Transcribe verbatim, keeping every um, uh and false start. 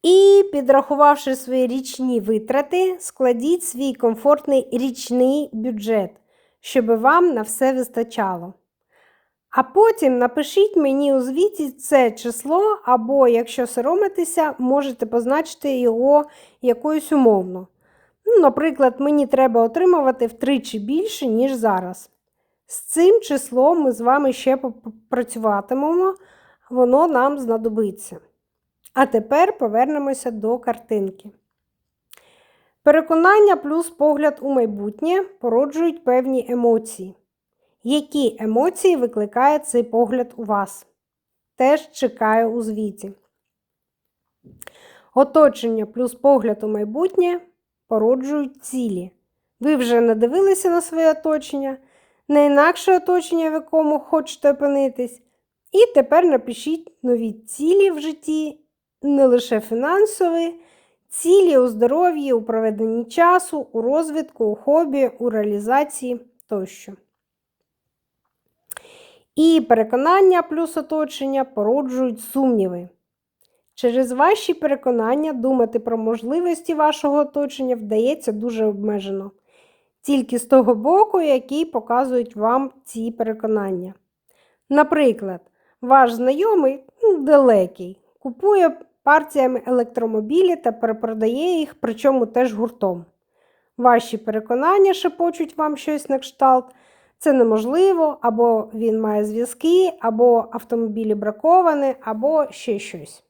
І, підрахувавши свої річні витрати, складіть свій комфортний річний бюджет, щоб вам на все вистачало. А потім напишіть мені у звіті це число, або, якщо соромитеся, можете позначити його якоюсь умовно. Ну, наприклад, мені треба отримувати втричі більше, ніж зараз. З цим числом ми з вами ще попрацюватимемо, воно нам знадобиться. А тепер повернемося до картинки. Переконання плюс погляд у майбутнє породжують певні емоції. Які емоції викликає цей погляд у вас? Теж чекаю у звіті. Оточення плюс погляд у майбутнє породжують цілі. Ви вже надивилися на своє оточення, на інакше оточення, в якому хочете опинитись. І тепер напишіть нові цілі в житті, не лише фінансові, цілі у здоров'ї, у проведенні часу, у розвитку, у хобі, у реалізації тощо. І переконання плюс оточення породжують сумніви. Через ваші переконання думати про можливості вашого оточення вдається дуже обмежено. Тільки з того боку, який показують вам ці переконання. Наприклад, ваш знайомий, ну, далекий, купує партіями електромобілі та перепродає їх, причому теж гуртом. Ваші переконання шепочуть вам щось на кшталт. Це неможливо, або він має зв'язки, або автомобілі браковані, або ще щось.